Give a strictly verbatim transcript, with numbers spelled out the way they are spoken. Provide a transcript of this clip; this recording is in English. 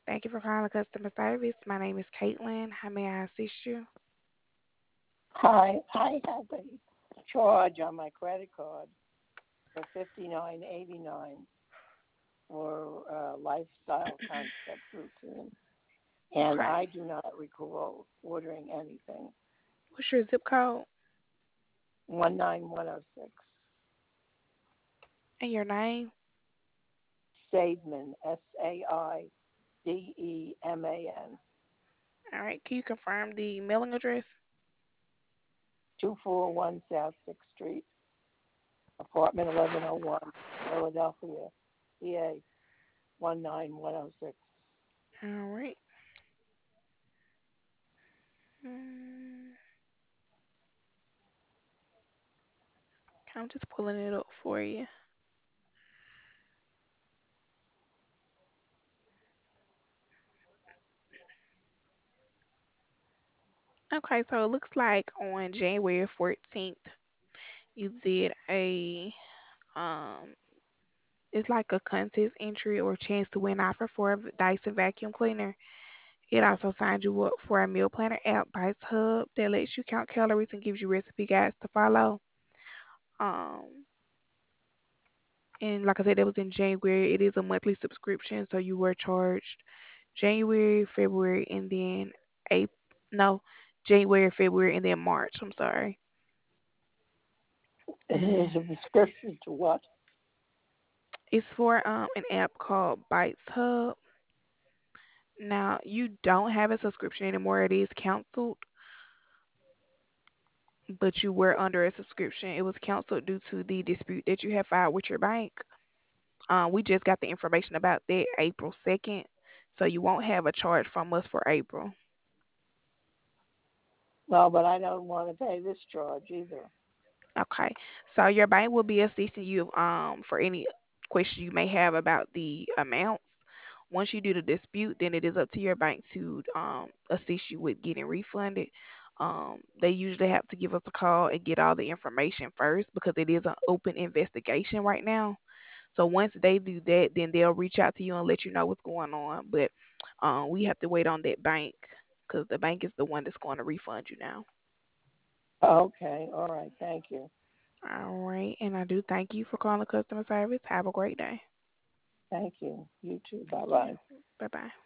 Thank you for calling customer service. My name is Caitlin. How may I assist you? Hi, I have a charge on my credit card for fifty nine eighty nine for uh, lifestyle concept routine, and Okay. I do not recall ordering anything. What's your zip code One nine one zero six. and your name? Saidman, S A I D E M A N, All right. Can you confirm the mailing address? two four one South Sixth Street, apartment eleven oh one, Philadelphia, P A one nine one zero six. All right. Mm, I'm just pulling it up for you. Okay, so it looks like on January fourteenth, you did a um, it's like a contest entry or chance to win offer for a Dyson vacuum cleaner. It also signed you up for a meal planner app, Bites Hub, that lets you count calories and gives you recipe guides to follow. Um, and like I said, that was in January. It is a monthly subscription, so you were charged January, February, and then April. No, January, February, and then March. I'm sorry. It is a prescription to what? It's for um an app called Bites Hub. Now you don't have a subscription anymore. It is canceled, but you were under a subscription. It was canceled due to the dispute that you have filed with your bank. Um, we just got the information about that April second, so you won't have a charge from us for April. No, but I don't want to pay this charge either. Okay. So your bank will be assisting you um for any question you may have about the amounts. Once you do the dispute, then it is up to your bank to um assist you with getting refunded. Um, they usually have to give us a call and get all the information first because it is an open investigation right now. So once they do that, then they'll reach out to you and let you know what's going on. But um, we have to wait on that bank because the bank is the one that's going to refund you now. Okay, all right, thank you. All right, and I do thank you for calling customer service. Have a great day. Thank you. You too. Bye Thank you. bye. Bye bye.